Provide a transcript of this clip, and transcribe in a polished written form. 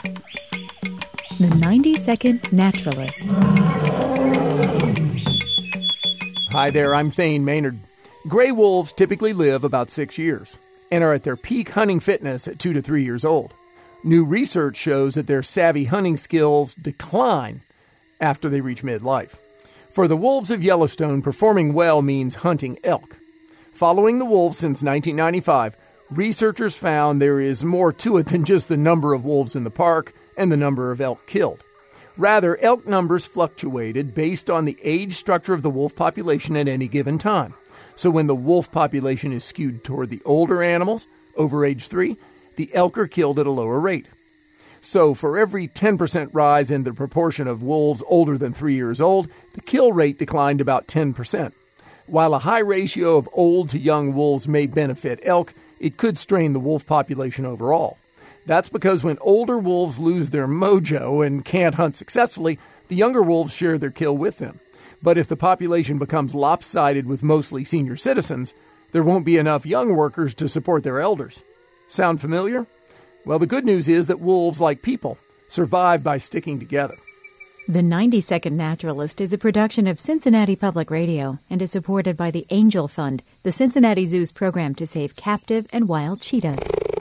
The 90-Second Naturalist. Hi there, I'm Thane Maynard. Gray wolves typically live about 6 years and are at their peak hunting fitness at 2 to 3 years old. New research shows that their savvy hunting skills decline after they reach midlife. For the wolves of Yellowstone, performing well means hunting elk. Following the wolves since 1995, researchers found there is more to it than just the number of wolves in the park and the number of elk killed. Rather, elk numbers fluctuated based on the age structure of the wolf population at any given time. So when the wolf population is skewed toward the older animals, over age 3, the elk are killed at a lower rate. So for every 10% rise in the proportion of wolves older than 3 years old, the kill rate declined about 10%. While a high ratio of old to young wolves may benefit elk, it could strain the wolf population overall. That's because when older wolves lose their mojo and can't hunt successfully, the younger wolves share their kill with them. But if the population becomes lopsided with mostly senior citizens, there won't be enough young workers to support their elders. Sound familiar? Well, the good news is that wolves, like people, survive by sticking together. The 90-Second Naturalist is a production of Cincinnati Public Radio and is supported by the Angel Fund, the Cincinnati Zoo's program to save captive and wild cheetahs.